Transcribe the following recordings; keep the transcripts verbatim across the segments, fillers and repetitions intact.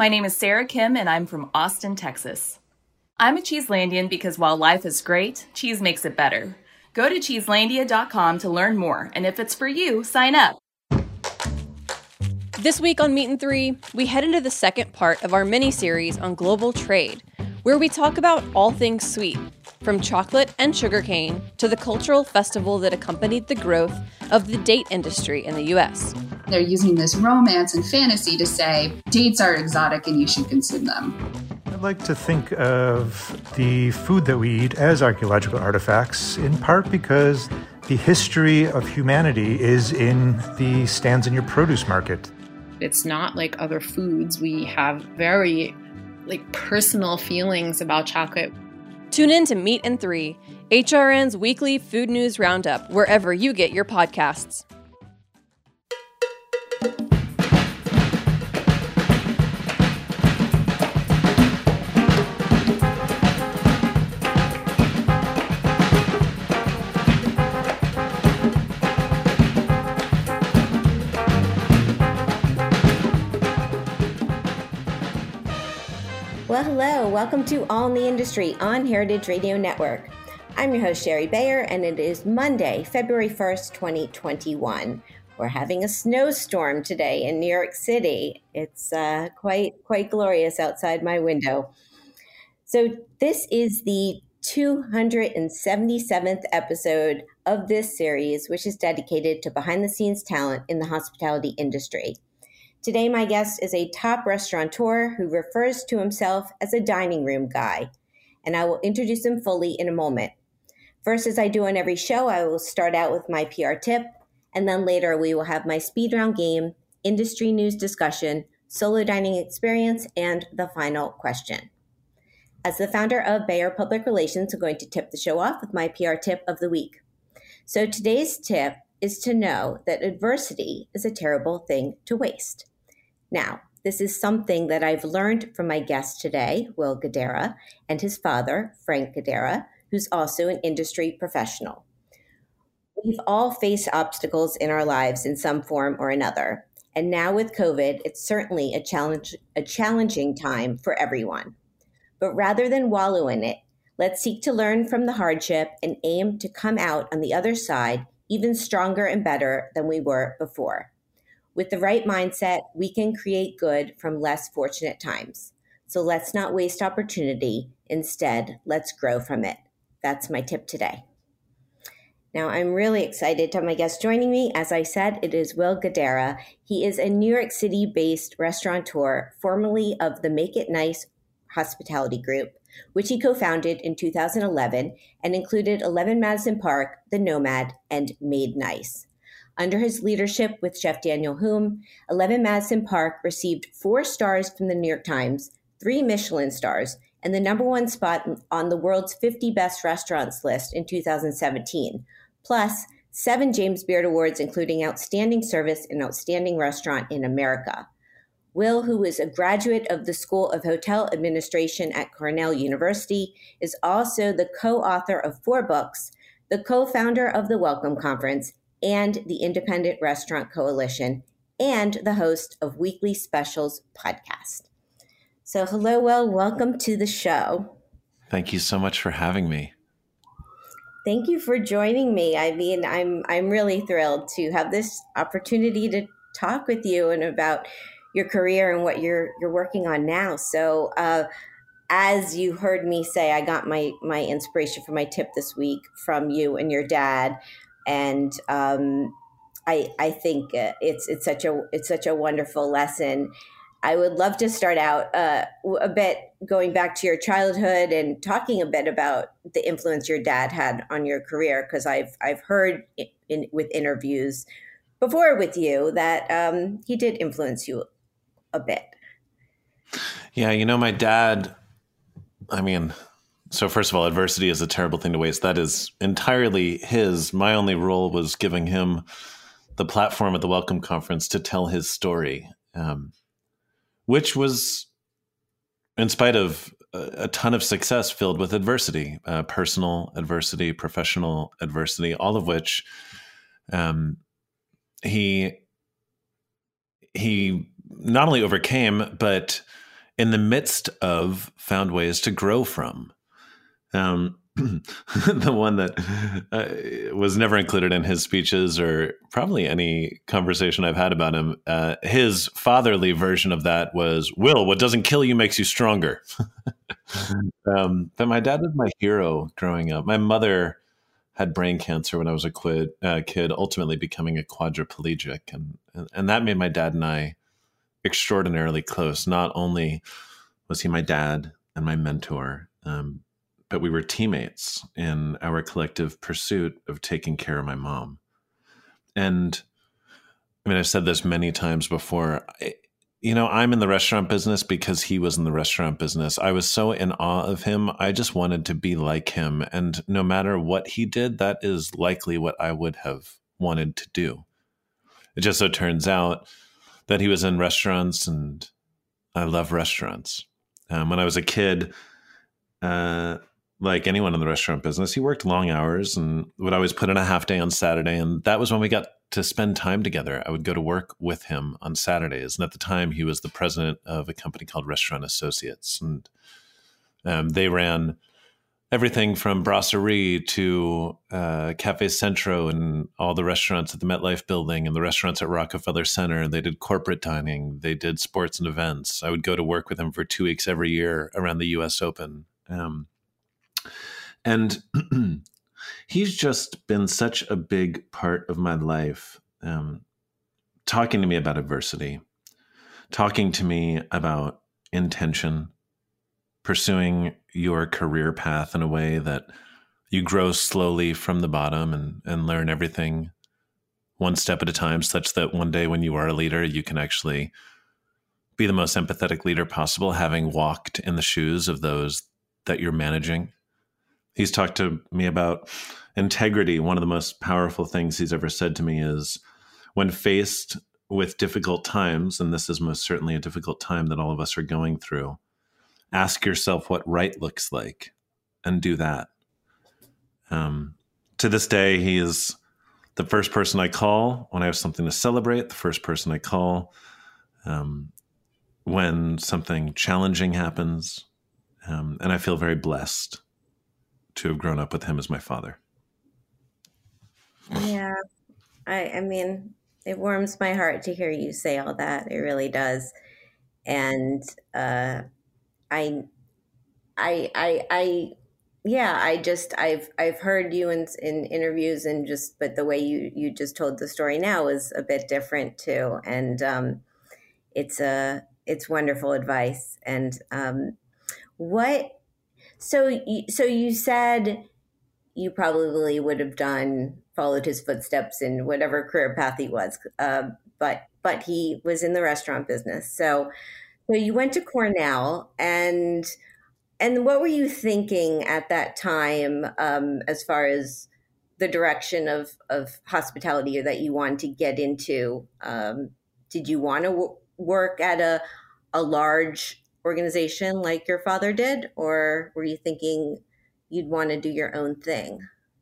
My name is Sarah Kim, and I'm from Austin, Texas. I'm a Cheeselandian because while life is great, cheese makes it better. Go to cheeselandia dot com to learn more, and if it's for you, sign up. This week on Meat and Three, we head into the second part of our mini-series on global trade, where we talk about all things sweet, from chocolate and sugarcane to the cultural festival that accompanied the growth of the date industry in the U S. They're using this romance and fantasy to say dates are exotic and you should consume them. I'd like to think of the food that we eat as archaeological artifacts, in part because the history of humanity is in the stands in your produce market. It's not like other foods. We have very like personal feelings about chocolate. Tune in to Meat and Three, H R N's weekly food news roundup, wherever you get your podcasts. Well, hello. Welcome to All in the Industry on Heritage Radio Network. I'm your host, Sherry Bayer, and it is Monday, February first, twenty twenty-one. We're having a snowstorm today in New York City. It's uh, quite, quite glorious outside my window. So this is the two hundred seventy-seventh episode of this series, which is dedicated to behind-the-scenes talent in the hospitality industry. Today, my guest is a top restaurateur who refers to himself as a dining room guy, and I will introduce him fully in a moment. First, as I do on every show, I will start out with my P R tip, and then later we will have my speed round game, industry news discussion, solo dining experience, and the final question. As the founder of Bayer Public Relations, I'm going to tip the show off with my P R tip of the week. So today's tip is to know that adversity is a terrible thing to waste. Now, this is something that I've learned from my guest today, Will Guidara, and his father, Frank Guidara, who's also an industry professional. We've all faced obstacles in our lives in some form or another. And now with COVID, it's certainly a challenge, a challenging time for everyone. But rather than wallow in it, let's seek to learn from the hardship and aim to come out on the other side even stronger and better than we were before. With the right mindset, we can create good from less fortunate times. So let's not waste opportunity. Instead, let's grow from it. That's my tip today. Now, I'm really excited to have my guest joining me. As I said, it is Will Guidara. He is a New York City-based restaurateur, formerly of the Make It Nice Hospitality Group, which he co-founded in two thousand eleven and included eleven Madison Park, The Nomad, and Made Nice. Under his leadership with Chef Daniel Humm, eleven Madison Park received four stars from the New York Times, three Michelin stars, and the number one spot on the world's fifty best restaurants list in two thousand seventeen, plus seven James Beard Awards, including Outstanding Service and Outstanding Restaurant in America. Will, who is a graduate of the School of Hotel Administration at Cornell University, is also the co-author of four books, the co-founder of the Welcome Conference, and the Independent Restaurant Coalition, and the host of Weekly Specials podcast. So hello, Will. Welcome to the show. Thank you so much for having me. Thank you for joining me. I mean, I'm I'm really thrilled to have this opportunity to talk with you and about your career and what you're you're working on now. So uh, as you heard me say, I got my my inspiration for my tip this week from you and your dad. And um, I I think uh, it's it's such a it's such a wonderful lesson. I would love to start out uh, a bit going back to your childhood and talking a bit about the influence your dad had on your career, because I've I've heard in, in, with interviews before with you that um, he did influence you a bit. Yeah, you know, my dad. I mean. So first of all, adversity is a terrible thing to waste. That is entirely his. My only role was giving him the platform at the Welcome Conference to tell his story, um, which was, in spite of a, a ton of success, filled with adversity, uh, personal adversity, professional adversity, all of which um, he he not only overcame, but in the midst of, found ways to grow from. Um, the one that uh, was never included in his speeches or probably any conversation I've had about him, uh, his fatherly version of that was, Will, what doesn't kill you makes you stronger. um, but my dad was my hero growing up. My mother had brain cancer when I was a quid, uh, kid, ultimately becoming a quadriplegic. And, and, and that made my dad and I extraordinarily close. Not only was he my dad and my mentor, um, but we were teammates in our collective pursuit of taking care of my mom. And I mean, I've said this many times before. I, you know, I'm in the restaurant business because he was in the restaurant business. I was so in awe of him. I just wanted to be like him. And no matter what he did, that is likely what I would have wanted to do. It just so turns out that he was in restaurants, and I love restaurants. Um, when I was a kid, uh, like anyone in the restaurant business, he worked long hours and would always put in a half day on Saturday. And that was when we got to spend time together. I would go to work with him on Saturdays. And at the time, he was the president of a company called Restaurant Associates. And um, they ran everything from Brasserie to uh, Cafe Centro and all the restaurants at the MetLife building and the restaurants at Rockefeller Center. They did corporate dining. They did sports and events. I would go to work with him for two weeks every year around the U S Open. Um, and he's just been such a big part of my life, um, talking to me about adversity, talking to me about intention, pursuing your career path in a way that you grow slowly from the bottom and, and learn everything one step at a time, such that one day when you are a leader, you can actually be the most empathetic leader possible, having walked in the shoes of those that you're managing. He's talked to me about integrity. One of the most powerful things he's ever said to me is, when faced with difficult times, and this is most certainly a difficult time that all of us are going through, ask yourself what right looks like and do that. Um, to this day, he is the first person I call when I have something to celebrate, the first person I call um, when something challenging happens. Um, and I feel very blessed to have grown up with him as my father. Yeah, I, I mean, it warms my heart to hear you say all that. It really does. And uh, I, I, I, I, yeah, I just, I've, I've heard you in, in interviews and just, but the way you, you just told the story now is a bit different too. And um, it's a, it's wonderful advice. And um, what, so, you, so you said you probably would have done, followed his footsteps in whatever career path he was. Uh, but, but he was in the restaurant business. So, so you went to Cornell, and, and what were you thinking at that time um, as far as the direction of, of hospitality that you wanted to get into? Um, did you want to w- work at a, a large organization like your father did, or were you thinking you'd want to do your own thing?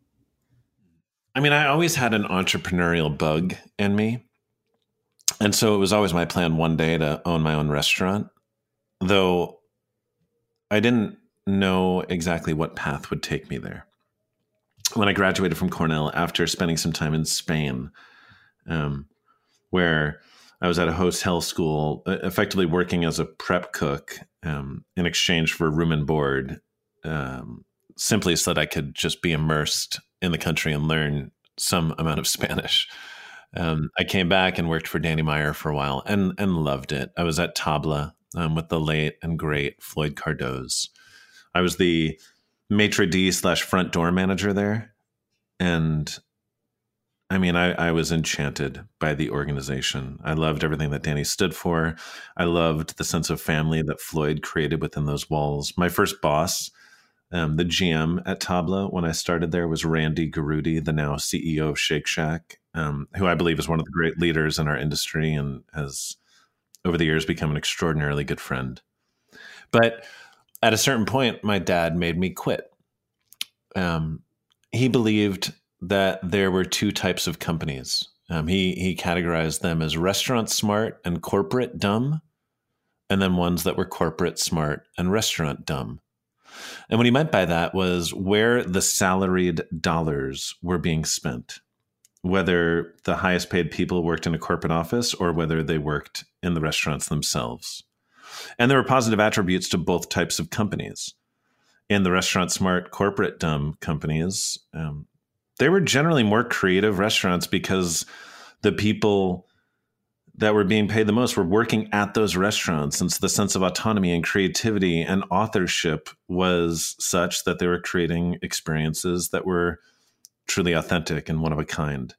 I mean, I always had an entrepreneurial bug in me. And so it was always my plan one day to own my own restaurant, though I didn't know exactly what path would take me there. When I graduated from Cornell, after spending some time in Spain, um, where I was at a hotel school, effectively working as a prep cook um, in exchange for room and board, um, simply so that I could just be immersed in the country and learn some amount of Spanish. Um, I came back and worked for Danny Meyer for a while and and loved it. I was at Tabla um, with the late and great Floyd Cardoz. I was the maitre d' slash front door manager there. And I mean, I, I was enchanted by the organization. I loved everything that Danny stood for. I loved the sense of family that Floyd created within those walls. My first boss, um, the G M at Tabla when I started there, was Randy Garudi, the now C E O of Shake Shack, um, who I believe is one of the great leaders in our industry and has over the years become an extraordinarily good friend. But at a certain point, my dad made me quit. Um, he believed that there were two types of companies. Um, he he categorized them as restaurant smart and corporate dumb. and then ones that were corporate smart and restaurant dumb. And what he meant by that was where the salaried dollars were being spent, whether the highest paid people worked in a corporate office or whether they worked in the restaurants themselves. And there were positive attributes to both types of companies. In the restaurant smart, corporate dumb companies, um, they were generally more creative restaurants because the people that were being paid the most were working at those restaurants. And so the sense of autonomy and creativity and authorship was such that they were creating experiences that were truly authentic and one of a kind.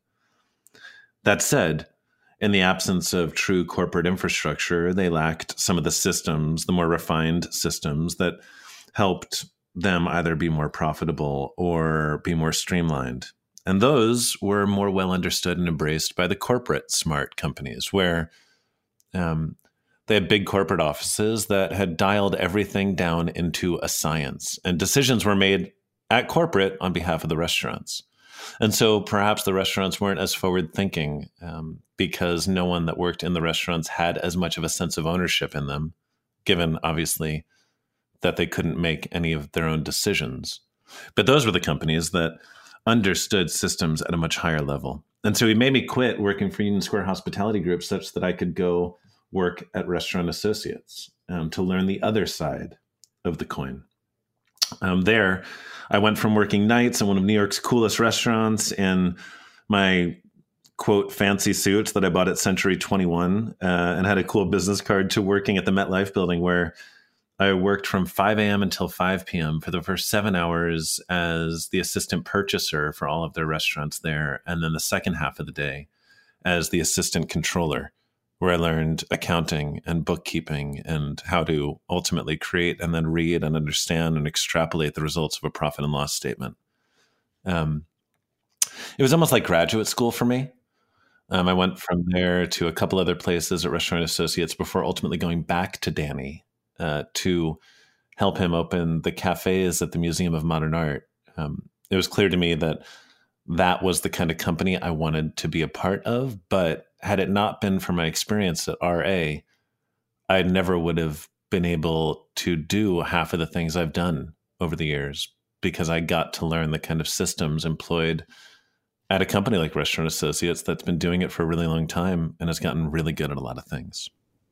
That said, in the absence of true corporate infrastructure, they lacked some of the systems, the more refined systems that helped them either be more profitable or be more streamlined. And those were more well understood and embraced by the corporate smart companies, where um, they had big corporate offices that had dialed everything down into a science, and decisions were made at corporate on behalf of the restaurants. And so perhaps the restaurants weren't as forward thinking um, because no one that worked in the restaurants had as much of a sense of ownership in them, given obviously that they couldn't make any of their own decisions. But those were the companies that understood systems at a much higher level. And so he made me quit working for Union Square Hospitality Group such that I could go work at Restaurant Associates um, to learn the other side of the coin. Um, there, I went from working nights in one of New York's coolest restaurants in my, quote, fancy suits that I bought at Century twenty-one uh, and had a cool business card, to working at the MetLife building, where I worked from five a.m. until five p.m. for the first seven hours as the assistant purchaser for all of their restaurants there. And then the second half of the day as the assistant controller, where I learned accounting and bookkeeping and how to ultimately create and then read and understand and extrapolate the results of a profit and loss statement. Um, it was almost like graduate school for me. Um, I went from there to a couple other places at Restaurant Associates before ultimately going back to Danny uh, to help him open the cafes at the Museum of Modern Art. Um, it was clear to me that that was the kind of company I wanted to be a part of, but had it not been for my experience at R A, I never would have been able to do half of the things I've done over the years, because I got to learn the kind of systems employed at a company like Restaurant Associates that's been doing it for a really long time and has gotten really good at a lot of things.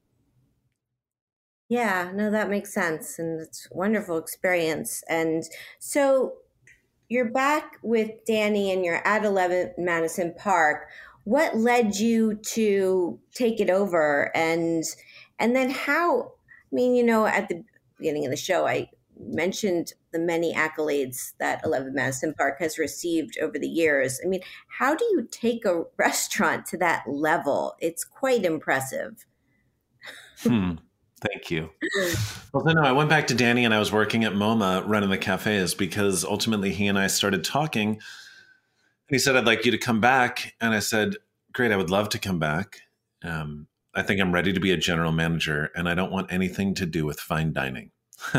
Yeah, no, that makes sense. And it's a wonderful experience. And so you're back with Danny and you're at eleven Madison Park. What led you to take it over? And and then how, I mean, you know, at the beginning of the show, I mentioned the many accolades that eleven Madison Park has received over the years. I mean, how do you take a restaurant to that level? It's quite impressive. Hmm. Thank you. Well, then no, I went back to Danny and I was working at MoMA running the cafes, because ultimately he and I started talking. And he said, I'd like you to come back. And I said, great, I would love to come back. Um, I think I'm ready to be a general manager and I don't want anything to do with fine dining.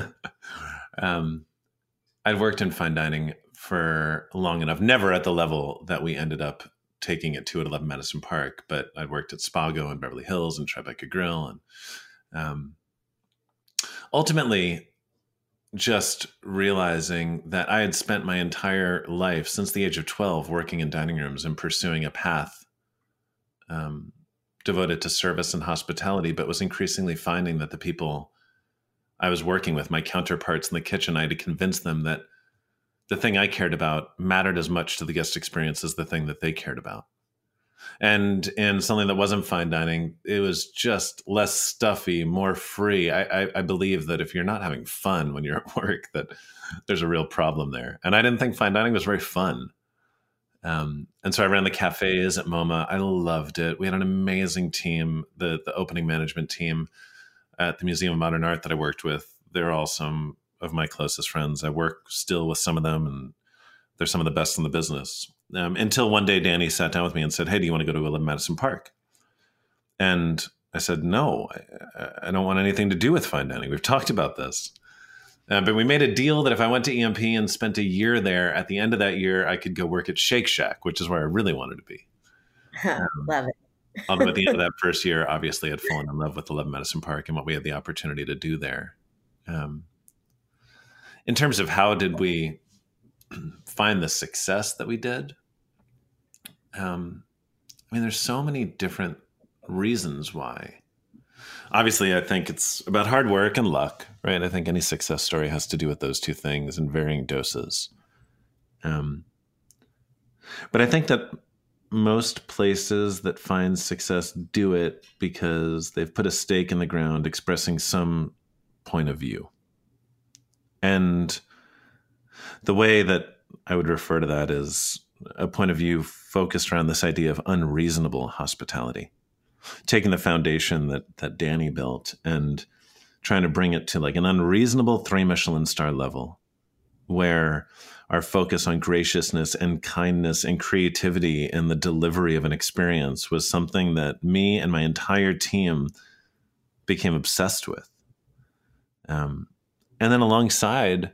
um, I'd worked in fine dining for long enough, never at the level that we ended up taking it to at eleven Madison Park, but I'd worked at Spago in Beverly Hills and Tribeca Grill. And um, ultimately, just realizing that I had spent my entire life since the age of twelve working in dining rooms and pursuing a path um, devoted to service and hospitality, but was increasingly finding that the people I was working with, my counterparts in the kitchen, I had to convince them that the thing I cared about mattered as much to the guest experience as the thing that they cared about. And in something that wasn't fine dining, it was just less stuffy, more free. I, I, I believe that if you're not having fun when you're at work, that there's a real problem there. And I didn't think fine dining was very fun. Um, and so I ran the cafes at MoMA. I loved it. We had an amazing team, the the opening management team at the Museum of Modern Art that I worked with. They're all some of my closest friends. I work still with some of them, and they're some of the best in the business. Um, until one day, Danny sat down with me and said, hey, do you want to go to eleven Madison Park? And I said, no, I, I don't want anything to do with fine dining. We've talked about this. Uh, but we made a deal that if I went to E M P and spent a year there, at the end of that year, I could go work at Shake Shack, which is where I really wanted to be. Um, Love it. Although at the end of that first year, obviously I'd fallen in love with eleven Medicine Park and what we had the opportunity to do there. Um, in terms of how did we find the success that we did? Um, I mean, there's so many different reasons why. Obviously, I think it's about hard work and luck, right? I think any success story has to do with those two things in varying doses. Um, but I think that most places that find success do it because they've put a stake in the ground expressing some point of view. And the way that I would refer to that is a point of view focused around this idea of unreasonable hospitality, taking the foundation that that Danny built and trying to bring it to like an unreasonable three Michelin star level, where our focus on graciousness and kindness and creativity in the delivery of an experience was something that me and my entire team became obsessed with. Um, and then alongside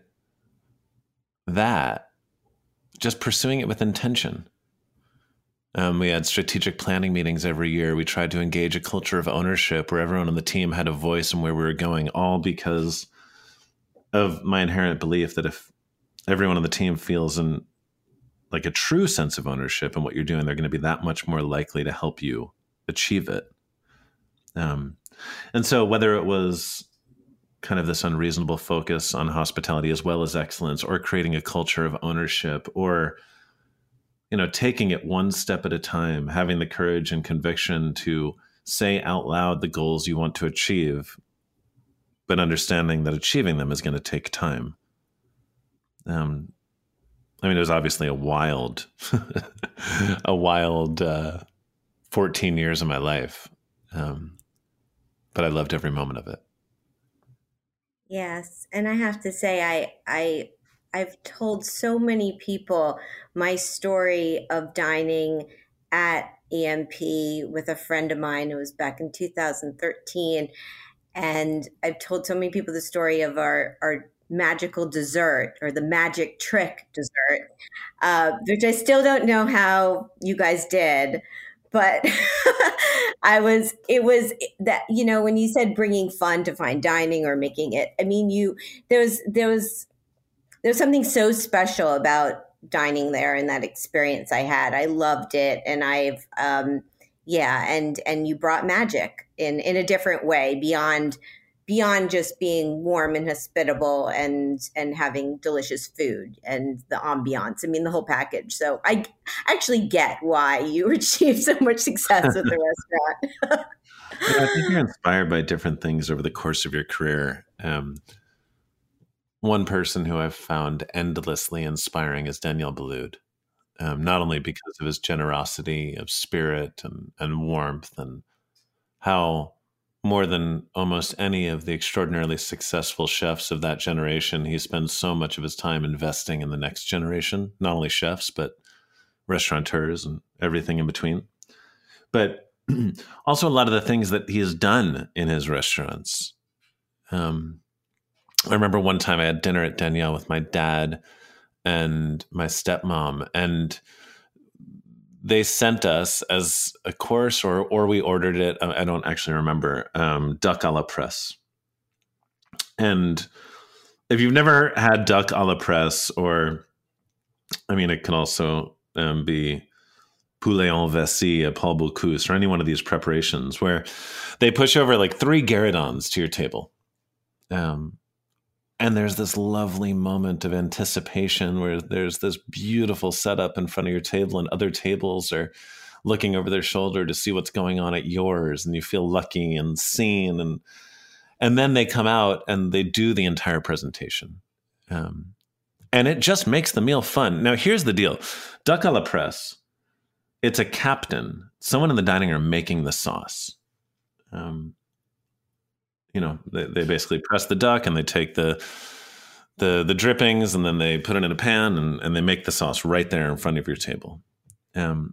that, just pursuing it with intention. Um, we had strategic planning meetings every year. We tried to engage a culture of ownership where everyone on the team had a voice in where we were going, all because of my inherent belief that if everyone on the team feels in like a true sense of ownership in what you're doing, they're going to be that much more likely to help you achieve it. Um, and so whether it was kind of this unreasonable focus on hospitality as well as excellence, or creating a culture of ownership, or, you know, taking it one step at a time, having the courage and conviction to say out loud the goals you want to achieve, but understanding that achieving them is going to take time. Um, I mean, it was obviously a wild, a wild uh, fourteen years of my life, um, but I loved every moment of it. Yes, and I have to say, I, I, I've told so many people my story of dining at E M P with a friend of mine. It was back in two thousand thirteen, and I've told so many people the story of our our. magical dessert, or the magic trick dessert, uh, which I still don't know how you guys did, but I was, it was that, you know, when you said bringing fun to fine dining or making it, I mean, you, there was, there was, there's something so special about dining there and that experience I had. I loved it. And I've, um, yeah. And, and you brought magic in, in a different way beyond beyond just being warm and hospitable and and having delicious food and the ambiance. I mean, the whole package. So I actually get why you achieved so much success with the restaurant. Yeah, I think you're inspired by different things over the course of your career. Um, one person who I've found endlessly inspiring is Daniel Boulud, um, not only because of his generosity of spirit and, and warmth, and how more than almost any of the extraordinarily successful chefs of that generation, he spends so much of his time investing in the next generation, not only chefs, but restaurateurs and everything in between. But also a lot of the things that he has done in his restaurants. Um, I remember one time I had dinner at Daniel with my dad and my stepmom, and they sent us as a course, or or we ordered it, I don't actually remember, um, duck à la presse. And if you've never had duck à la presse, or, I mean, it can also um, be poulet en vessie at Paul Bocuse, or any one of these preparations where they push over like three gueridons to your table. Um, and there's this lovely moment of anticipation where there's this beautiful setup in front of your table, and other tables are looking over their shoulder to see what's going on at yours, and you feel lucky and seen. And and then they come out and they do the entire presentation. Um, and it just makes the meal fun. Now, here's the deal. Duck à la presse, it's a captain, someone in the dining room making the sauce. Um You know, they, they basically press the duck and they take the the the drippings and then they put it in a pan and, and they make the sauce right there in front of your table. Um,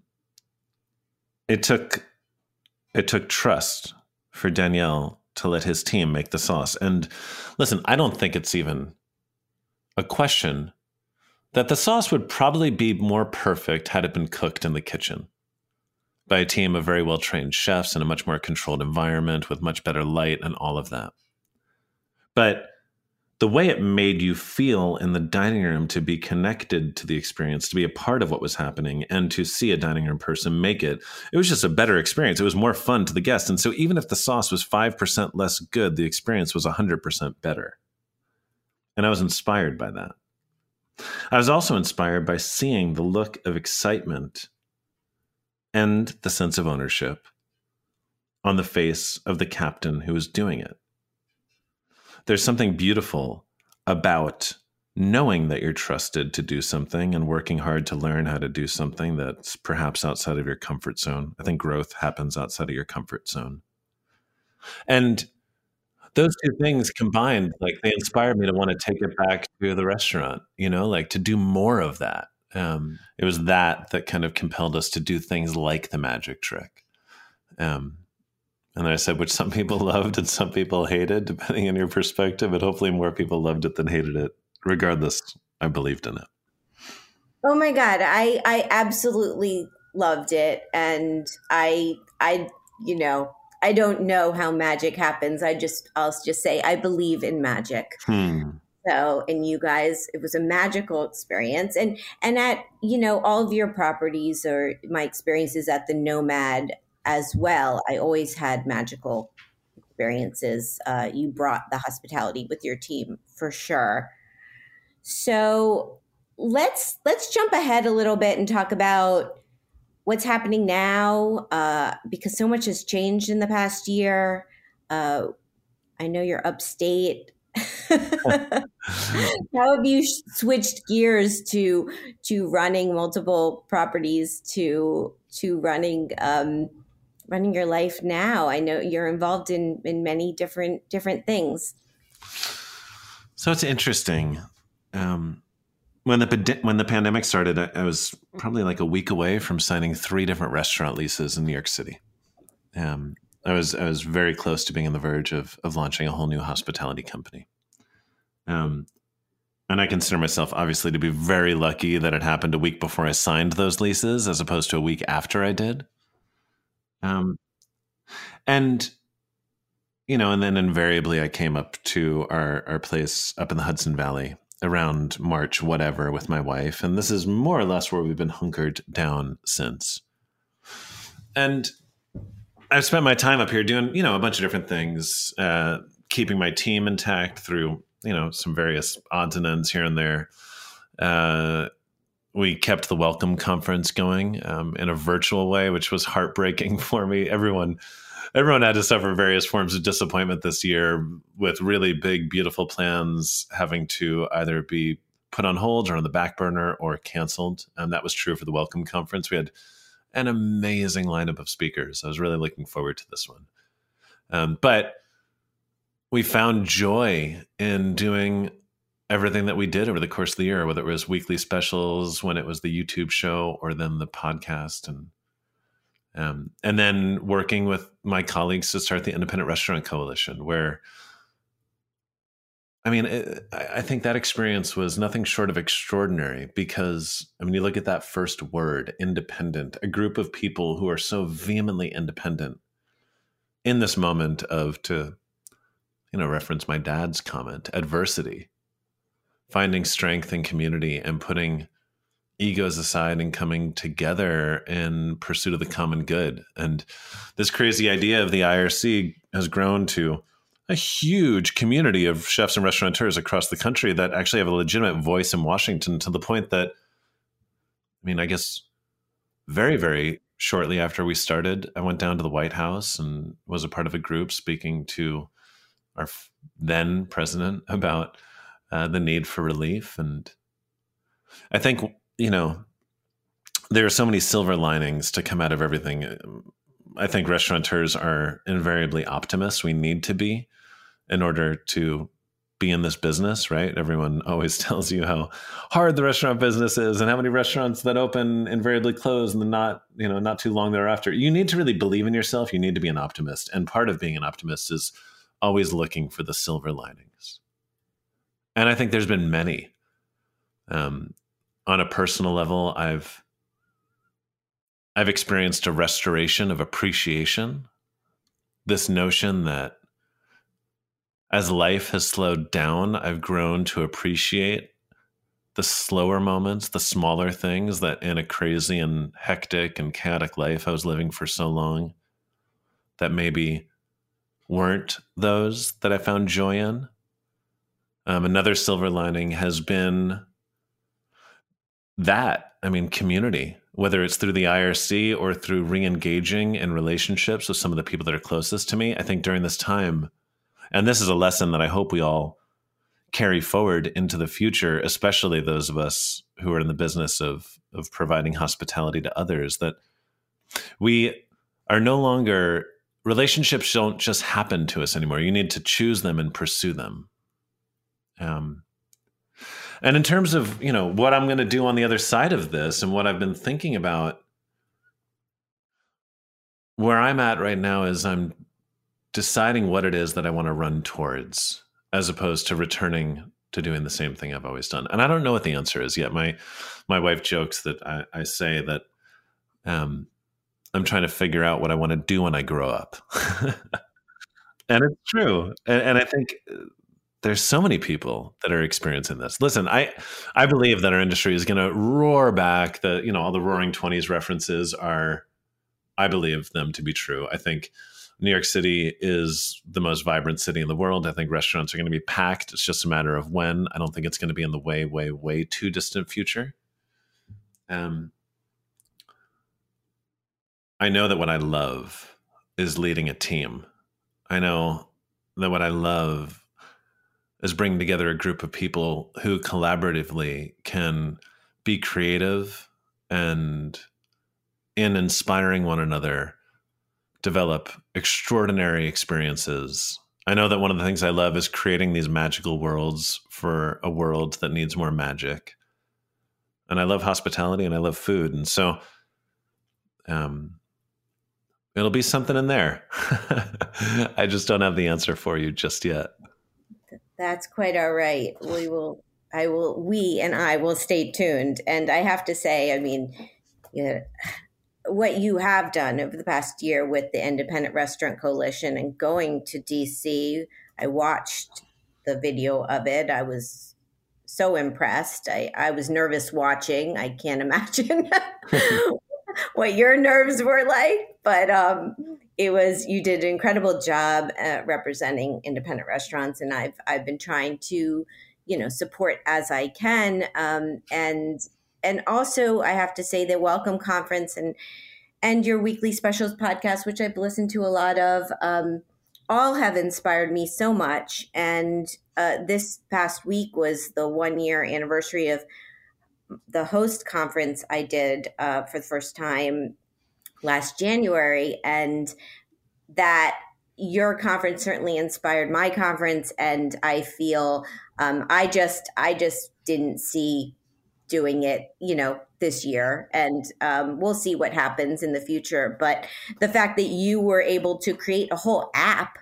it took it took trust for Daniel to let his team make the sauce. And listen, I don't think it's even a question that the sauce would probably be more perfect had it been cooked in the kitchen. by a team of very well-trained chefs in a much more controlled environment with much better light and all of that. But the way it made you feel in the dining room to be connected to the experience, to be a part of what was happening, and to see a dining room person make it, it was just a better experience. It was more fun to the guests. And so even if the sauce was five percent less good, the experience was one hundred percent better. And I was inspired by that. I was also inspired by seeing the look of excitement and the sense of ownership on the face of the captain who was doing it. There's something beautiful about knowing that you're trusted to do something and working hard to learn how to do something that's perhaps outside of your comfort zone. I think growth happens outside of your comfort zone. And those two things combined, like they inspired me to want to take it back to the restaurant, you know, like to do more of that. Um, it was that that kind of compelled us to do things like the magic trick. Um, and then I said, which some people loved and some people hated, depending on your perspective, but hopefully more people loved it than hated it. Regardless, I believed in it. Oh my God. I, I absolutely loved it. And I, I, you know, I don't know how magic happens. I just, I'll just say, I believe in magic. Hmm. So, and you guys, it was a magical experience. And, and at, you know, all of your properties or my experiences at the Nomad as well, I always had magical experiences. Uh, you brought the hospitality with your team for sure. So let's, let's jump ahead a little bit and talk about what's happening now, uh, because so much has changed in the past year. Uh, I know you're upstate. How have you switched gears to to running multiple properties to to running um, running your life now? I know you're involved in in many different different things. So it's interesting. Um, when the when the pandemic started, I, I was probably like a week away from signing three different restaurant leases in New York City. Um, I was I was very close to being on the verge of of launching a whole new hospitality company. Um, and I consider myself obviously to be very lucky that it happened a week before I signed those leases, as opposed to a week after I did. Um, and you know, and then invariably I came up to our our place up in the Hudson Valley around March, whatever, with my wife, and this is more or less where we've been hunkered down since. And I've spent my time up here doing, you know, a bunch of different things, uh, keeping my team intact through, you know, some various odds and ends here and there. Uh, we kept the Welcome Conference going um, in a virtual way, which was heartbreaking for me. Everyone, everyone had to suffer various forms of disappointment this year, with really big, beautiful plans having to either be put on hold or on the back burner or canceled. And that was true for the Welcome Conference. We had an amazing lineup of speakers. I was really looking forward to this one. Um, but we found joy in doing everything that we did over the course of the year, whether it was weekly specials, when it was the YouTube show, or then the podcast, and um, and then working with my colleagues to start the Independent Restaurant Coalition, where, I mean, it, I think that experience was nothing short of extraordinary, because, I mean, you look at that first word, independent, a group of people who are so vehemently independent in this moment of, to, you know, reference my dad's comment, adversity, finding strength in community and putting egos aside and coming together in pursuit of the common good. And this crazy idea of the I R C has grown to a huge community of chefs and restaurateurs across the country that actually have a legitimate voice in Washington, to the point that, I mean, I guess very, very shortly after we started, I went down to the White House and was a part of a group speaking to our then president about uh, the need for relief. And I think, you know, there are so many silver linings to come out of everything. I think restaurateurs are invariably optimists. We need to be, in order to be in this business, right? Everyone always tells you how hard the restaurant business is and how many restaurants that open invariably close and then not, you know, not too long thereafter. You need to really believe in yourself. You need to be an optimist. And part of being an optimist is always looking for the silver linings. And I think there's been many. Um, on a personal level, I've I've experienced a restoration of appreciation. This notion that as life has slowed down, I've grown to appreciate the slower moments, the smaller things that in a crazy and hectic and chaotic life I was living for so long, that maybe weren't those that I found joy in. Um, another silver lining has been that, I mean, community, whether it's through the I R C or through re-engaging in relationships with some of the people that are closest to me. I think during this time, and this is a lesson that I hope we all carry forward into the future, especially those of us who are in the business of, of providing hospitality to others, that we are no longer, relationships don't just happen to us anymore. You need to choose them and pursue them. Um, and in terms of, you know, what I'm going to do on the other side of this and what I've been thinking about, where I'm at right now is I'm deciding what it is that I want to run towards, as opposed to returning to doing the same thing I've always done. And I don't know what the answer is yet. My my wife jokes that I, I say that um, I'm trying to figure out what I want to do when I grow up. And it's true. And, and I think there's so many people that are experiencing this. Listen, I I believe that our industry is going to roar back. The, you know, all the Roaring Twenties references are, I believe them to be true. I think New York City is the most vibrant city in the world. I think restaurants are going to be packed. It's just a matter of when. I don't think it's going to be in the way, way, way too distant future. Um, I know that what I love is leading a team. I know that what I love is bringing together a group of people who collaboratively can be creative and in inspiring one another, develop extraordinary experiences. I know that one of the things I love is creating these magical worlds for a world that needs more magic. And I love hospitality and I love food. And so um, it'll be something in there. I just don't have the answer for you just yet. That's quite all right. We will, I will, we and I will stay tuned. And I have to say, I mean, you know, what you have done over the past year with the Independent Restaurant Coalition and going to D C, I watched the video of it. I was so impressed. I, I was nervous watching. I can't imagine what your nerves were like, but um, it was, you did an incredible job at representing independent restaurants. And I've, I've been trying to, you know, support as I can. Um, and And also, I have to say the Welcome Conference and and your weekly specials podcast, which I've listened to a lot of, um, all have inspired me so much. And uh, this past week was the one year anniversary of the host conference I did uh, for the first time last January. And that your conference certainly inspired my conference. And I feel um, I just I just didn't see doing it, you know, this year. And um, we'll see what happens in the future. But the fact that you were able to create a whole app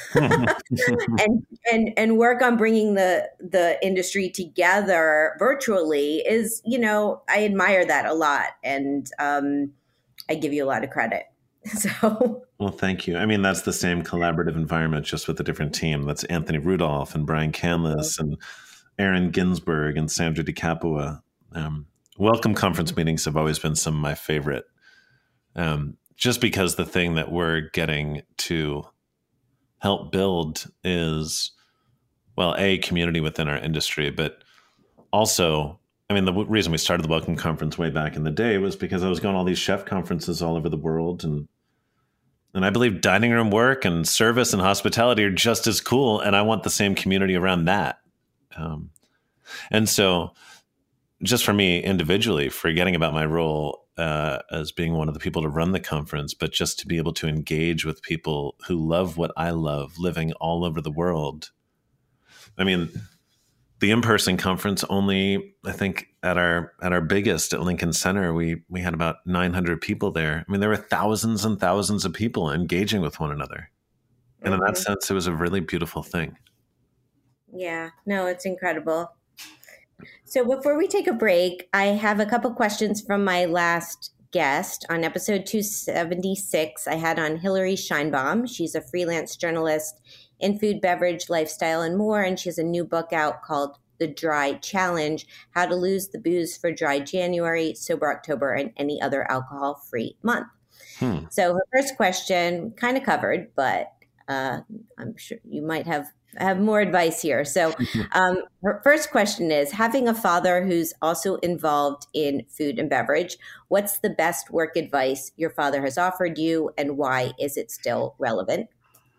and, and, and work on bringing the, the industry together virtually is, you know, I admire that a lot. And um, I give you a lot of credit. So, well, thank you. I mean, that's the same collaborative environment, just with a different team. That's Anthony Rudolph and Brian Canlis and Aaron Ginsberg and Sandra Di Capua. Um, welcome conference meetings have always been some of my favorite, um, just because the thing that we're getting to help build is, well, a community within our industry, but also, I mean, the w- reason we started the Welcome Conference way back in the day was because I was going to all these chef conferences all over the world, and and I believe dining room work and service and hospitality are just as cool, and I want the same community around that. Um, and so, just for me individually, forgetting about my role uh, as being one of the people to run the conference, but just to be able to engage with people who love what I love, living all over the world. I mean, the in-person conference only, I think at our at our biggest at Lincoln Center, we we had about nine hundred people there. I mean, there were thousands and thousands of people engaging with one another. And mm-hmm. in that sense, it was a really beautiful thing. Yeah, no, it's incredible. So before we take a break, I have a couple questions from my last guest. On episode two seventy-six, I had on Hillary Scheinbaum. She's a freelance journalist in food, beverage, lifestyle, and more. And she has a new book out called The Dry Challenge, How to Lose the Booze for Dry January, Sober October, and Any Other Alcohol-Free Month. Hmm. So her first question kind of covered, but uh, I'm sure you might have have more advice here. So um, her first question is, having a father who's also involved in food and beverage, what's the best work advice your father has offered you, and why is it still relevant?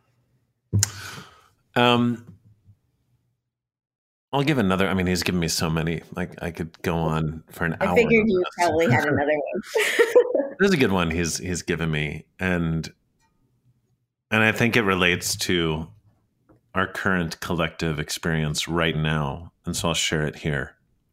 Um, I'll give another. I mean, he's given me so many. Like, I could go on for an hour. I figured you probably had another one. There's a good one he's he's given me, and and I think it relates to our current collective experience right now, and so I'll share it here.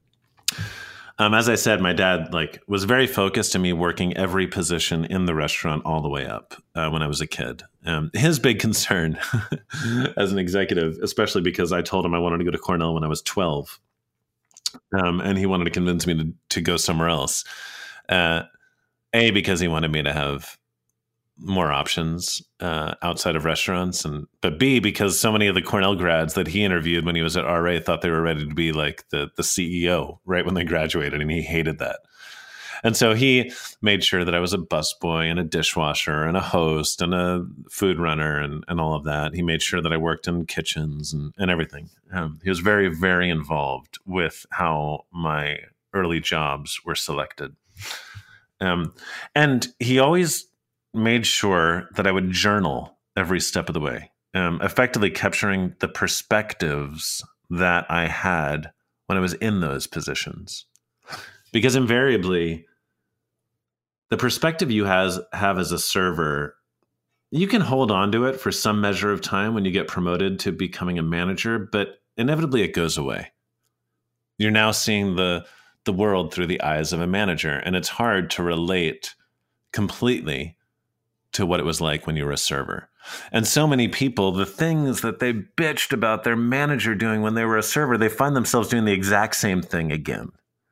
Um, as I said, my dad like was very focused on me working every position in the restaurant all the way up uh, when I was a kid. Um, his big concern as an executive, especially because I told him I wanted to go to Cornell when I was twelve, um, and he wanted to convince me to, to go somewhere else. Uh, A, because he wanted me to have more options uh, outside of restaurants, and but B, because so many of the Cornell grads that he interviewed when he was at R A thought they were ready to be like the the C E O right when they graduated, and he hated that. And so he made sure that I was a busboy and a dishwasher and a host and a food runner and, and all of that. He made sure that I worked in kitchens and, and everything. Um, he was very, very involved with how my early jobs were selected. Um, and he always made sure that I would journal every step of the way, um, effectively capturing the perspectives that I had when I was in those positions. Because invariably, the perspective you has, have as a server, you can hold on to it for some measure of time when you get promoted to becoming a manager, but inevitably it goes away. You're now seeing the the world through the eyes of a manager, and it's hard to relate completely to what it was like when you were a server. And so many people, the things that they bitched about their manager doing when they were a server, they find themselves doing the exact same thing again.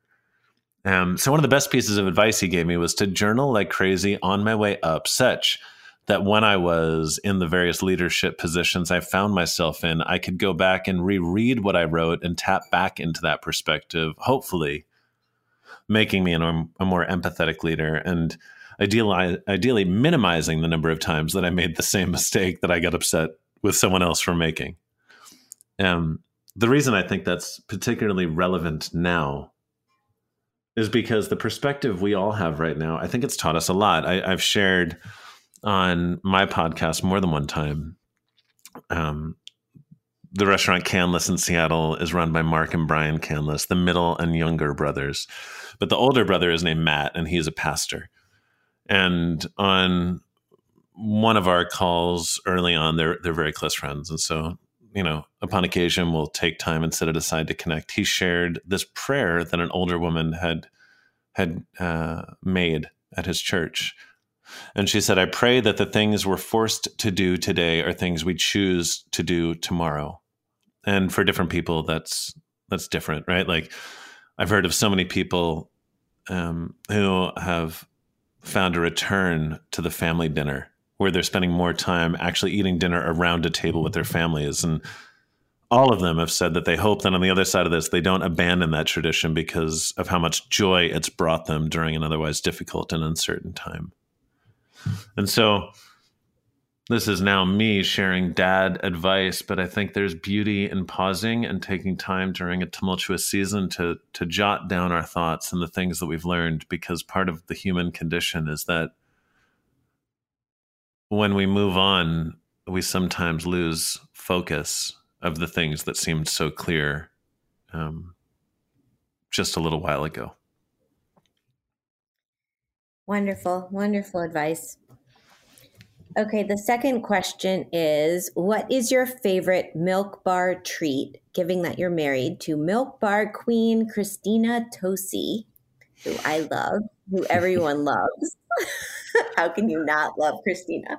Um, so one of the best pieces of advice he gave me was to journal like crazy on my way up, such that when I was in the various leadership positions I found myself in, I could go back and reread what I wrote and tap back into that perspective, hopefully making me an, a more empathetic leader and ideally, ideally minimizing the number of times that I made the same mistake that I got upset with someone else for making. Um, the reason I think that's particularly relevant now is because the perspective we all have right now, I think it's taught us a lot. I, I've shared on my podcast more than one time. Um, the restaurant Canlis in Seattle is run by Mark and Brian Canlis, the middle and younger brothers. But the older brother is named Matt, and he's a pastor. And on one of our calls early on, they're they're very close friends. And so, you know, upon occasion, we'll take time and set it aside to connect. He shared this prayer that an older woman had had uh, made at his church. And she said, I pray that the things we're forced to do today are things we choose to do tomorrow. And for different people, that's that's different, right? Like, I've heard of so many people um, who have found a return to the family dinner where they're spending more time actually eating dinner around a table with their families. And all of them have said that they hope that on the other side of this, they don't abandon that tradition because of how much joy it's brought them during an otherwise difficult and uncertain time. And so this is now me sharing dad advice, but I think there's beauty in pausing and taking time during a tumultuous season to to jot down our thoughts and the things that we've learned, because part of the human condition is that when we move on, we sometimes lose focus of the things that seemed so clear um, just a little while ago. Wonderful, wonderful advice. Okay, the second question is, what is your favorite Milk Bar treat, given that you're married to Milk Bar Queen Christina Tosi, who I love, who everyone loves? How can you not love Christina?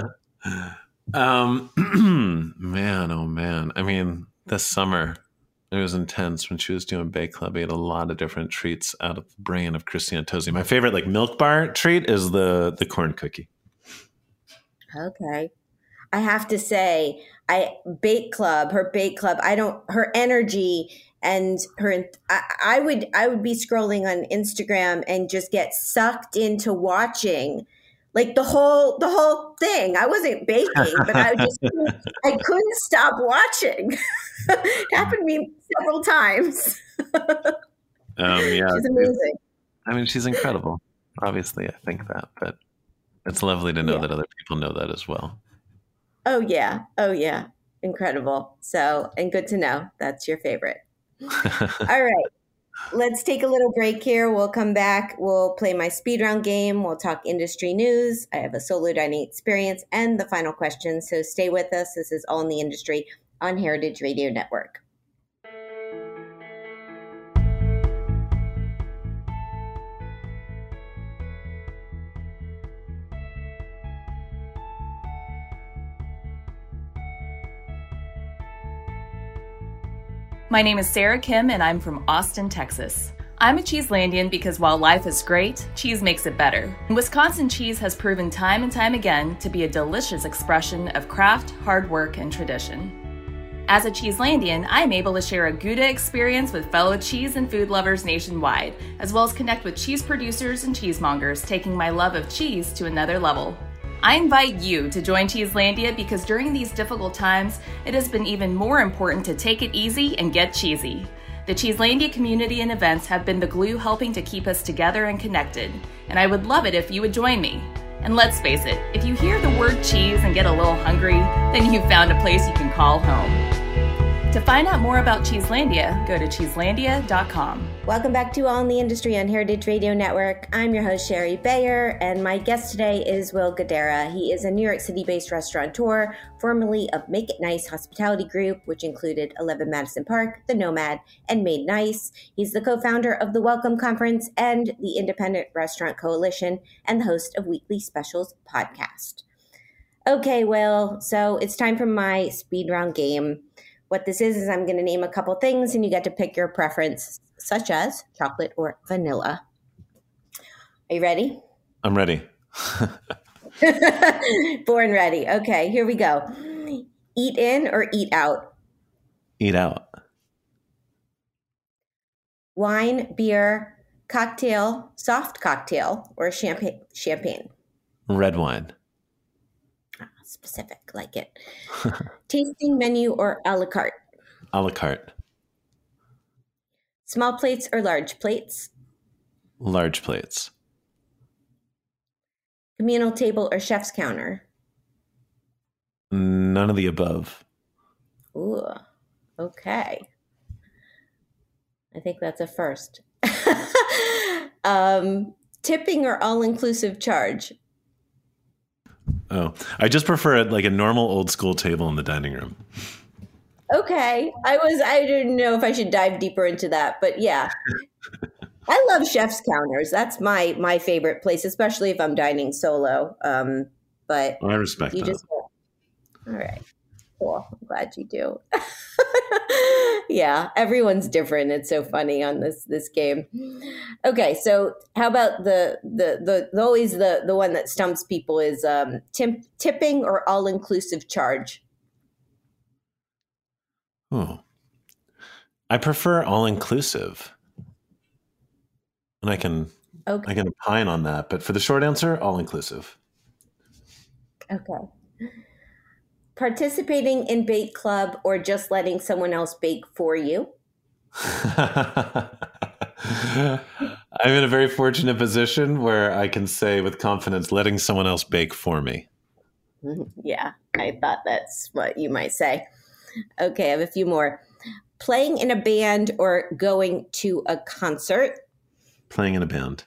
um, man, oh man. I mean, this summer, It was intense when she was doing Bake Club. We ate a lot of different treats out of the brain of Christina Tosi. My favorite like milk bar treat is the the corn cookie. Okay. I have to say, I Bake Club, her Bake Club, I don't, her energy and her, I, I would, I would be scrolling on Instagram and just get sucked into watching like the whole, the whole thing. I wasn't baking, but I just, I couldn't stop watching. It happened to me several times. Um, yeah. She's amazing. I mean, she's incredible. Obviously, I think that, but it's lovely to know Yeah. that other people know that as well. Oh, yeah. Oh, yeah. Incredible. So, and good to know that's your favorite. All right. Let's take a little break here. We'll come back. We'll play my speed round game. We'll talk industry news. I have a solo dining experience and the final question. So stay with us. This is All in the Industry on Heritage Radio Network. My name is Sarah Kim, and I'm from Austin, Texas. I'm a Cheeselandian because while life is great, cheese makes it better. Wisconsin cheese has proven time and time again to be a delicious expression of craft, hard work, and tradition. As a Cheeselandian, I'm able to share a Gouda experience with fellow cheese and food lovers nationwide, as well as connect with cheese producers and cheesemongers, taking my love of cheese to another level. I invite you to join Cheeselandia because during these difficult times, it has been even more important to take it easy and get cheesy. The Cheeselandia community and events have been the glue helping to keep us together and connected, and I would love it if you would join me. And let's face it, if you hear the word cheese and get a little hungry, then you've found a place you can call home. To find out more about Cheeselandia, go to cheeselandia dot com. Welcome back to All in the Industry on Heritage Radio Network. I'm your host, Sherry Bayer, and my guest today is Will Guidara. He is a New York City-based restaurateur, formerly of Make It Nice Hospitality Group, which included eleven Madison Park, The Nomad, and Made Nice. He's the co-founder of the Welcome Conference and the Independent Restaurant Coalition, and the host of Weekly Specials podcast. Okay, Will, so it's time for my speed round game. What this is, is I'm going to name a couple things and you get to pick your preference, such as chocolate or vanilla. Are you ready? I'm ready. Born ready. Okay, here we go. Eat in or eat out? Eat out. Wine, beer, cocktail, soft cocktail, or champagne? Champagne. Red wine. Specific, like it. Tasting menu or a la carte? A la carte. Small plates or large plates? Large plates. Communal table or chef's counter? None of the above. Ooh, okay. I think that's a first. um, tipping or all-inclusive charge? Oh, I just prefer it like a normal old school table in the dining room. Okay. I was, I didn't know if I should dive deeper into that, but yeah. I love chef's counters. That's my, my favorite place, especially if I'm dining solo. Um, but Well, I respect you that. just, all right. Cool. I'm glad you do. Yeah. Everyone's different. It's so funny on this, this game. Okay. So how about the, the, the, the always the, the one that stumps people is, um, tip, tipping or all-inclusive charge? Oh, I prefer all inclusive, and I can Okay. I can opine on that. But for the short answer, all inclusive. Okay. Participating in Bake Club or just letting someone else bake for you? I'm in a very fortunate position where I can say with confidence, letting someone else bake for me. Yeah, I thought that's what you might say. Okay, I have a few more. Playing in a band or going to a concert? Playing in a band.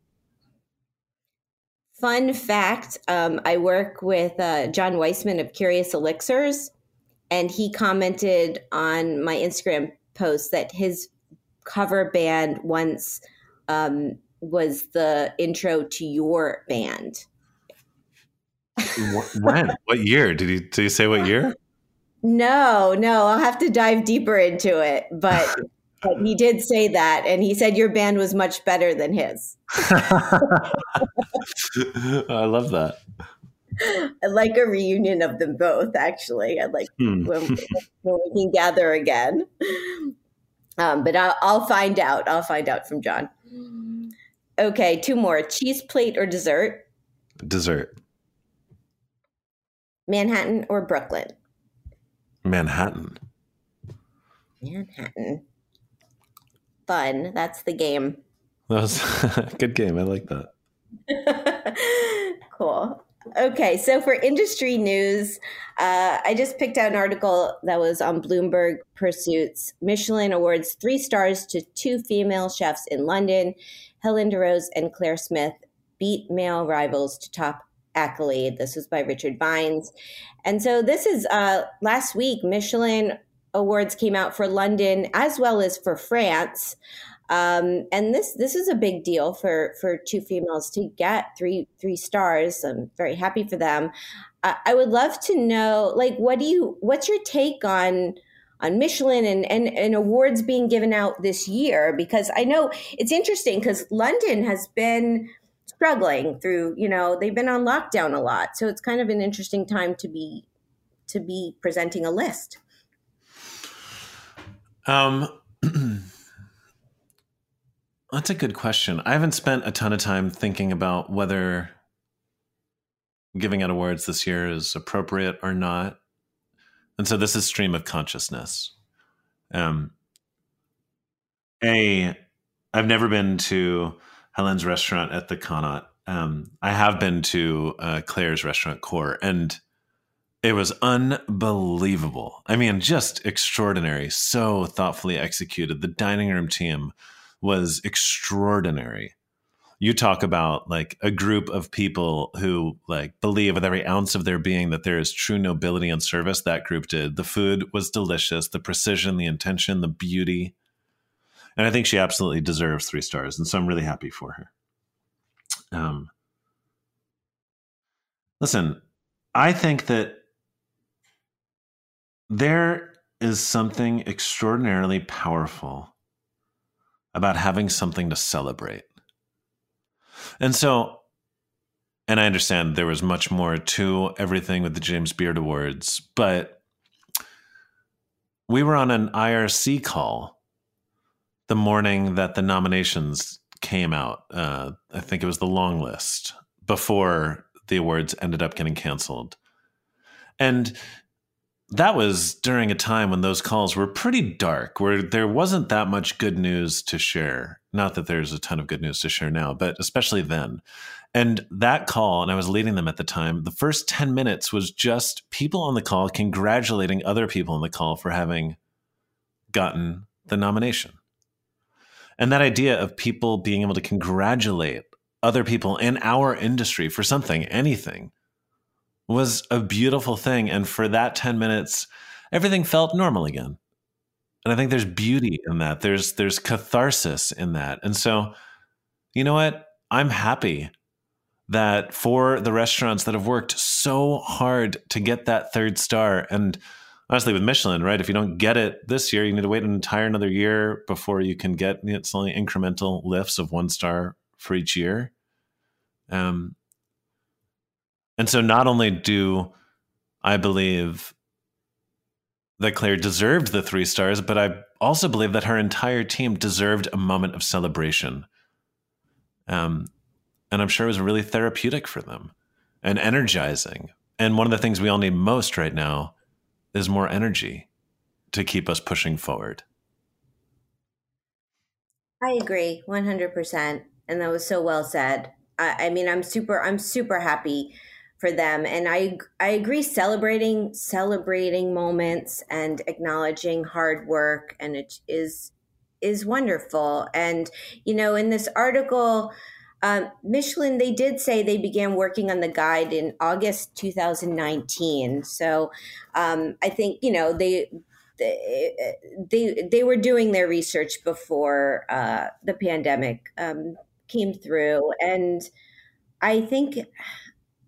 Fun fact, um, I work with uh, John Weissman of Curious Elixirs, and he commented on my Instagram post that his cover band once um, was the intro to your band. When? What year? Did he, did he say what year? No, no, I'll have to dive deeper into it. But, but he did say that, and he said your band was much better than his. I love that. I'd like a reunion of them both, actually. I'd like hmm. when, when we can gather again. Um, but I'll, I'll find out. I'll find out from John. Okay, two more. Cheese plate or dessert? Dessert. Manhattan or Brooklyn? Manhattan. Manhattan. Fun. That's the game. That was a good game. I like that. Cool. Okay, so for industry news, uh, I just picked out an article that was on Bloomberg Pursuits. Michelin awards three stars to two female chefs in London. Helen DeRose and Claire Smith beat male rivals to top accolade. This was by Richard Vines. And so this is uh, last week, Michelin awards came out for London as well as for France. Um, and this this is a big deal for, for two females to get three three stars. I'm very happy for them. Uh, I would love to know, like, what do you what's your take on on Michelin and, and, and awards being given out this year? Because I know it's interesting because London has been struggling through, you know, they've been on lockdown a lot. So it's kind of an interesting time to be to be presenting a list. Um. That's a good question. I haven't spent a ton of time thinking about whether giving out awards this year is appropriate or not. And so this is stream of consciousness. Um, A, I've never been to Helen's restaurant at the Connaught. Um, I have been to uh, Claire's restaurant, Core, and it was unbelievable. I mean, just extraordinary, so thoughtfully executed. The dining room team was extraordinary. You talk about like a group of people who like believe with every ounce of their being that there is true nobility and service. That group did. The food was delicious, the precision, the intention, the beauty. And I think she absolutely deserves three stars. And so I'm really happy for her. Um, listen, I think that there is something extraordinarily powerful about having something to celebrate. And so, and I understand there was much more to everything with the James Beard Awards, but we were on an I R C call the morning that the nominations came out. Uh, I think it was the long list before the awards ended up getting canceled. And that was during a time when those calls were pretty dark, where there wasn't that much good news to share. Not that there's a ton of good news to share now, but especially then. And that call, and I was leading them at the time, the first ten minutes was just people on the call congratulating other people on the call for having gotten the nomination. And that idea of people being able to congratulate other people in our industry for something, anything, was a beautiful thing. And for that ten minutes, everything felt normal again. And I think there's beauty in that. There's there's catharsis in that. And so, you know what? I'm happy that for the restaurants that have worked so hard to get that third star, and honestly with Michelin, right? If you don't get it this year, you need to wait an entire another year before you can get, it's only incremental lifts of one star for each year. Um, And so not only do I believe that Claire deserved the three stars, but I also believe that her entire team deserved a moment of celebration. Um, and I'm sure it was really therapeutic for them and energizing. And one of the things we all need most right now is more energy to keep us pushing forward. I agree one hundred percent. And that was so well said. I, I mean, I'm super, I'm super happy for them. And I I agree, celebrating, celebrating moments and acknowledging hard work, and it is is wonderful. And, you know, in this article, um, Michelin, they did say they began working on the guide in August two thousand nineteen. So um, I think, you know, they they they, they were doing their research before uh, the pandemic um, came through. And I think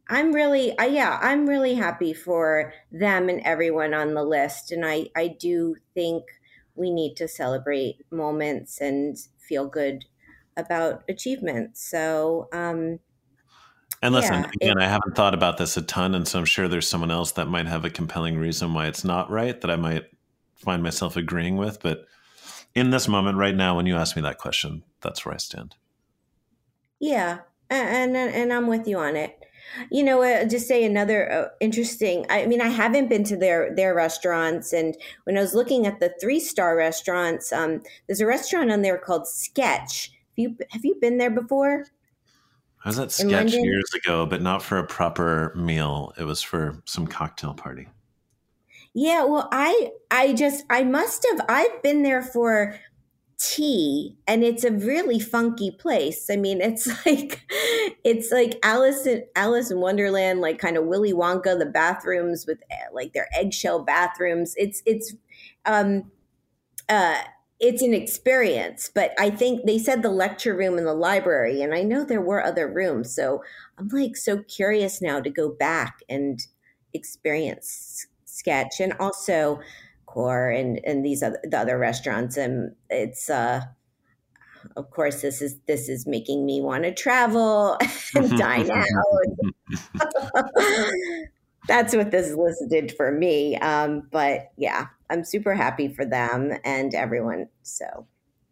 I'm really, uh, yeah, I'm really happy for them and everyone on the list. And I, I do think we need to celebrate moments and feel good about achievements. So, um, And listen, yeah, again, it, I haven't thought about this a ton, and so I'm sure there's someone else that might have a compelling reason why it's not right that I might find myself agreeing with. But in this moment right now, when you ask me that question, that's where I stand. yeah, and, and and I'm with you on it. You know, uh, just say another uh, interesting. I mean, I haven't been to their their restaurants, and when I was looking at the three star restaurants, um, there's a restaurant on there called Sketch. Have you have you been there before? I was at In Sketch London? years ago, but not for a proper meal. It was for some cocktail party. Yeah, well, I I just I must have I've been there for tea, and it's a really funky place. I mean, it's like it's like Alice in Alice in Wonderland, like kind of Willy Wonka, the bathrooms with eh, like their eggshell bathrooms. It's it's um uh it's an experience, but I think they said the lecture room in the library, and I know there were other rooms. So I'm like so curious now to go back and experience Sketch, and also Core and and these other the other restaurants. And it's uh of course this is this is making me want to travel and dine out. That's what this list did for me. Um, but yeah, I'm super happy for them and everyone. So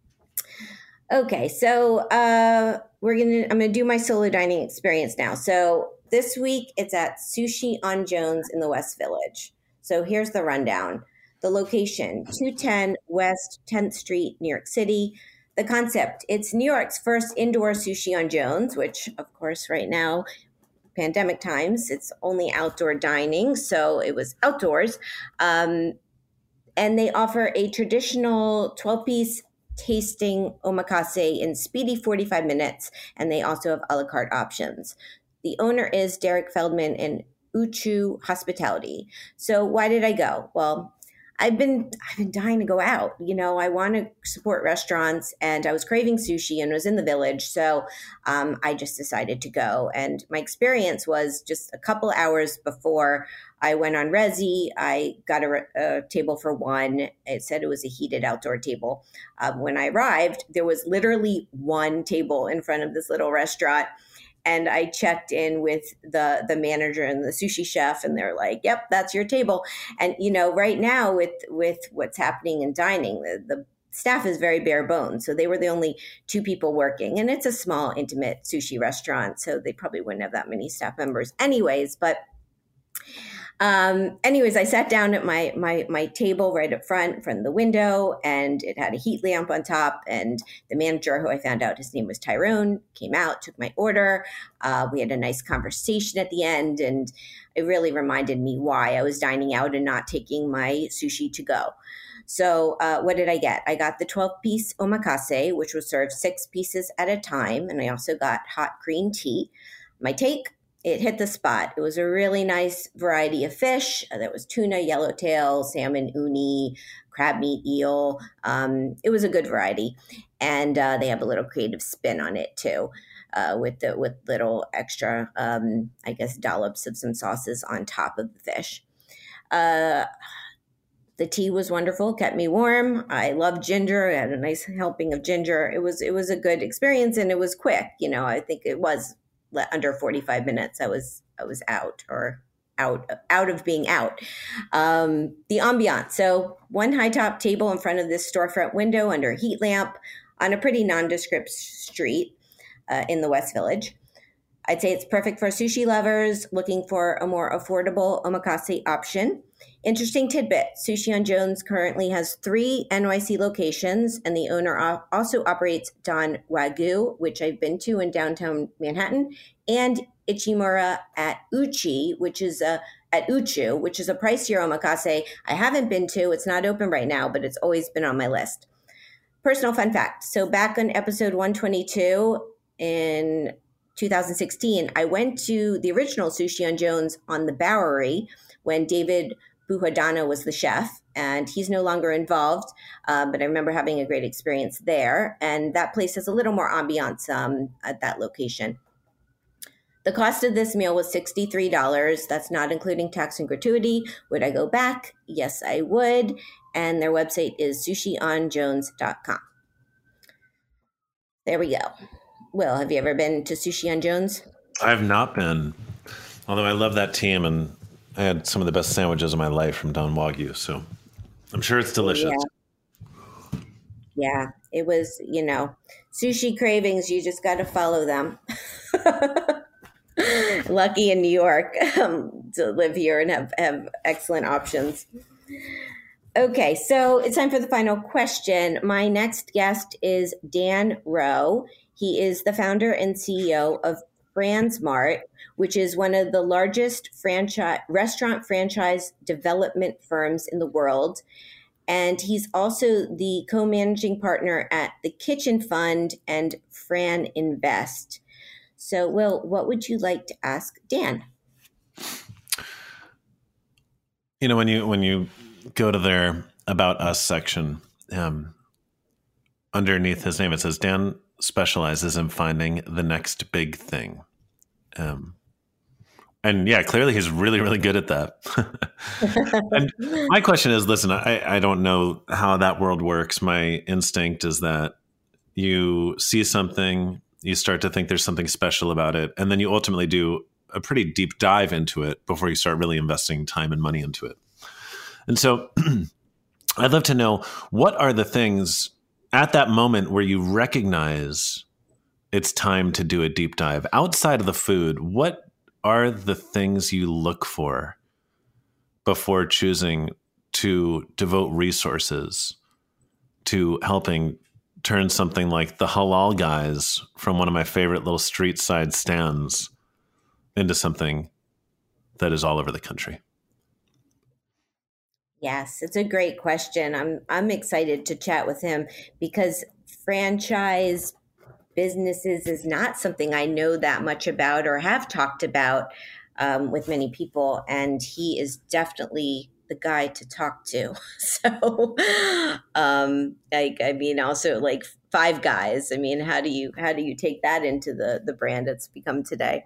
okay, so uh, we're gonna. I'm gonna do my solo dining experience now. So this week it's at Sushi on Jones in the West Village. So here's the rundown. The location: two ten West tenth Street, New York City. The concept: it's New York's first indoor Sushi on Jones, which of course right now, pandemic times, it's only outdoor dining, so it was outdoors. Um, and they offer a traditional twelve-piece tasting omakase in speedy forty-five minutes, and they also have a la carte options. The owner is Derek Feldman in Uchu Hospitality. So why did I go? Well, I've been I've been dying to go out. You know, I want to support restaurants, and I was craving sushi and was in the village. So um, I just decided to go. And my experience was just a couple hours before I went on Resi. I got a, a table for one. It said it was a heated outdoor table. Um, when I arrived, there was literally one table in front of this little restaurant. And I checked in with the the manager and the sushi chef, and they're like, "Yep, that's your table." And you know, right now with with what's happening in dining, the, the staff is very bare bones. So they were the only two people working, and it's a small, intimate sushi restaurant, so they probably wouldn't have that many staff members, anyways. But Um, anyways, I sat down at my, my, my table right up front, in front of the window, and it had a heat lamp on top. And the manager, who I found out his name was Tyrone, came out, took my order. Uh, we had a nice conversation at the end, and it really reminded me why I was dining out and not taking my sushi to go. So uh, what did I get? I got the twelve-piece omakase, which was served six pieces at a time, and I also got hot green tea. My take: it hit the spot. It was a really nice variety of fish. There was tuna, yellowtail, salmon, uni, crab meat, eel. Um, it was a good variety. And uh, they have a little creative spin on it too, uh, with the, with little extra, um, I guess, dollops of some sauces on top of the fish. Uh, the tea was wonderful, kept me warm. I love ginger. I had a nice helping of ginger. It was it was a good experience, and it was quick. You know, I think it was under forty-five minutes. I was I was out or out out of being out. Um, the ambiance. So one high top table in front of this storefront window under a heat lamp on a pretty nondescript street uh, in the West Village. I'd say it's perfect for sushi lovers looking for a more affordable omakase option. Interesting tidbit: Sushi on Jones currently has three N Y C locations, and the owner also operates Don Wagyu, which I've been to in downtown Manhattan, and Ichimura at Uchi, which is a at Uchu, which is a pricier omakase I haven't been to. It's not open right now, but it's always been on my list. Personal fun fact: so back on episode one twenty-two in two thousand sixteen, I went to the original Sushi on Jones on the Bowery when David Buhadana was the chef, and he's no longer involved, uh, but I remember having a great experience there. And that place has a little more ambiance um, at that location. The cost of this meal was sixty-three dollars. That's not including tax and gratuity. Would I go back? Yes, I would. And their website is sushi on jones dot com. There we go. Will, have you ever been to Sushi on Jones? I've not been, although I love that team, and I had some of the best sandwiches of my life from Don Wagyu, so I'm sure it's delicious. Yeah, yeah, it was, you know, sushi cravings, you just got to follow them. Lucky in New York um, to live here and have, have excellent options. Okay, so it's time for the final question. My next guest is Dan Rowe. He is the founder and C E O of FranSmart, which is one of the largest franchise restaurant franchise development firms in the world. And he's also the co-managing partner at the Kitchen Fund and Fran Invest. So, Will, what would you like to ask Dan? You know, when you when you go to their About Us section, um, underneath his name, it says Dan specializes in finding the next big thing. Um, and yeah, clearly he's really, really good at that. And my question is, listen, I, I don't know how that world works. My instinct is that you see something, you start to think there's something special about it, and then you ultimately do a pretty deep dive into it before you start really investing time and money into it. And so I'd love to know, what are the things at that moment where you recognize it's time to do a deep dive? Outside of the food, what are the things you look for before choosing to devote resources to helping turn something like the Halal Guys from one of my favorite little street side stands into something that is all over the country? Yes, it's a great question. I'm I'm excited to chat with him because franchise businesses is not something I know that much about or have talked about um, with many people, and he is definitely the guy to talk to. So, um, like, I mean, also like Five Guys. I mean, how do you how do you take that into the the brand it's become today?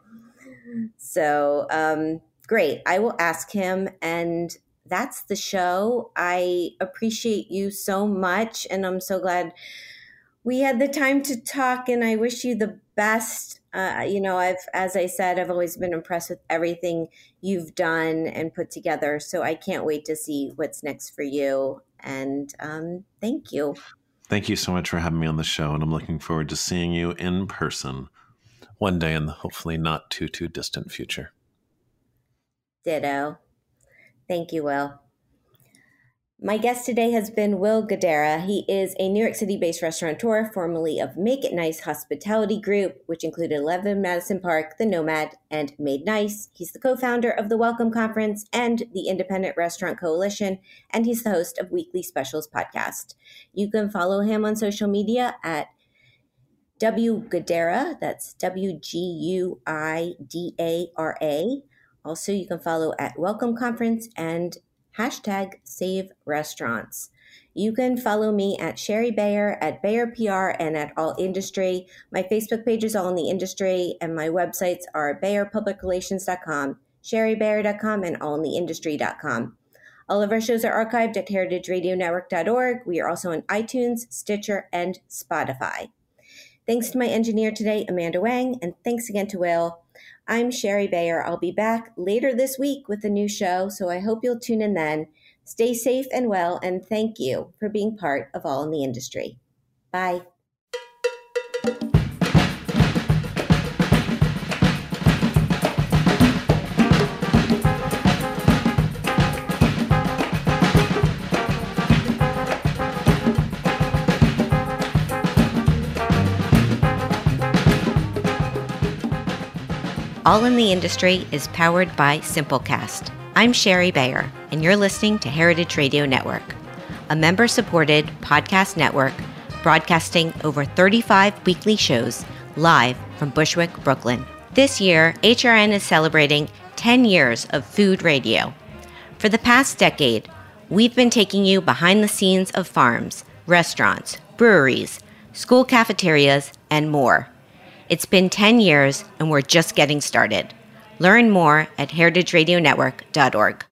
So, um, great. I will ask him, and that's the show. I appreciate you so much, and I'm so glad we had the time to talk, and I wish you the best. Uh, you know, I've, as I said, I've always been impressed with everything you've done and put together. So I can't wait to see what's next for you. And um, thank you. Thank you so much for having me on the show. And I'm looking forward to seeing you in person one day in the hopefully not too, too distant future. Ditto. Thank you, Will. My guest today has been Will Guidara. He is a New York City-based restaurateur, formerly of Make It Nice Hospitality Group, which included eleven Madison Park, The Nomad, and Made Nice. He's the co-founder of the Welcome Conference and the Independent Restaurant Coalition, and he's the host of Weekly Specials podcast. You can follow him on social media at W Guidara. That's W G U I D A R A. Also, you can follow at Welcome Conference and hashtag Save Restaurants. You can follow me at Sherry Bayer, at Bayer P R, and at All Industry. My Facebook page is All in the Industry, and my websites are bayer public relations dot com, sherry bayer dot com, and all in the industry dot com. All of our shows are archived at heritage radio network dot org. We are also on iTunes, Stitcher, and Spotify. Thanks to my engineer today, Amanda Wang, and thanks again to Will. I'm Sherry Bayer. I'll be back later this week with a new show, so I hope you'll tune in then. Stay safe and well, and thank you for being part of All in the Industry. Bye. All in the Industry is powered by Simplecast. I'm Sherry Bayer, and you're listening to Heritage Radio Network, a member-supported podcast network broadcasting over thirty-five weekly shows live from Bushwick, Brooklyn. This year, H R N is celebrating ten years of food radio. For the past decade, we've been taking you behind the scenes of farms, restaurants, breweries, school cafeterias, and more. It's been ten years, and we're just getting started. Learn more at heritage radio network dot org.